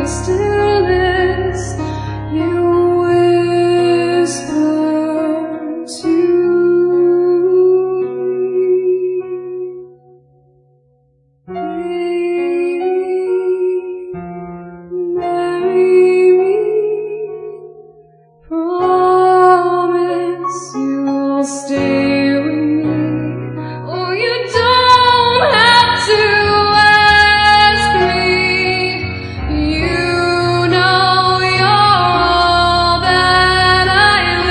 stillness, you whisper to me, marry me, promise you'll stay with me. Oh, you don't have to ask me. You know you're all that I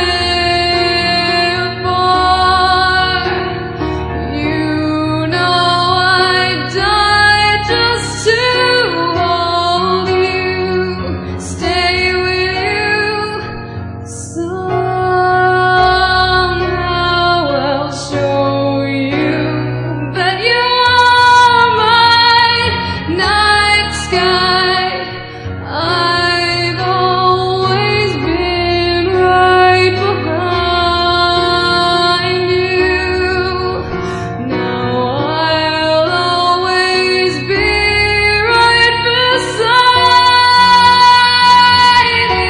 live for. You know I'd die just to hold you, stay with you. Somehow I'll show you that you are my night sky. I've always been right behind you. Now I'll always be right beside you.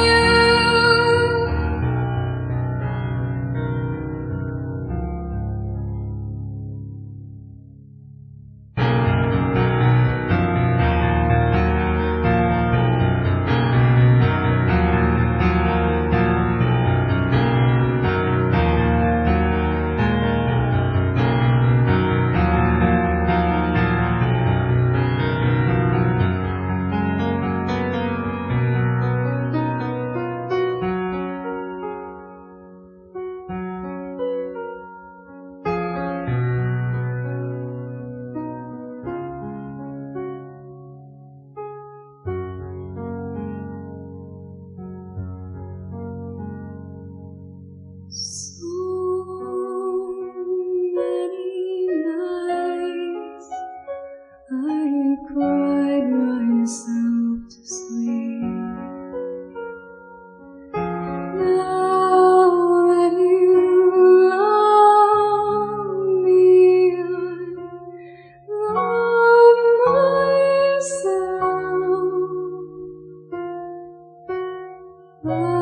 So many nights I cried myself to sleep. Now that you love me, I love myself.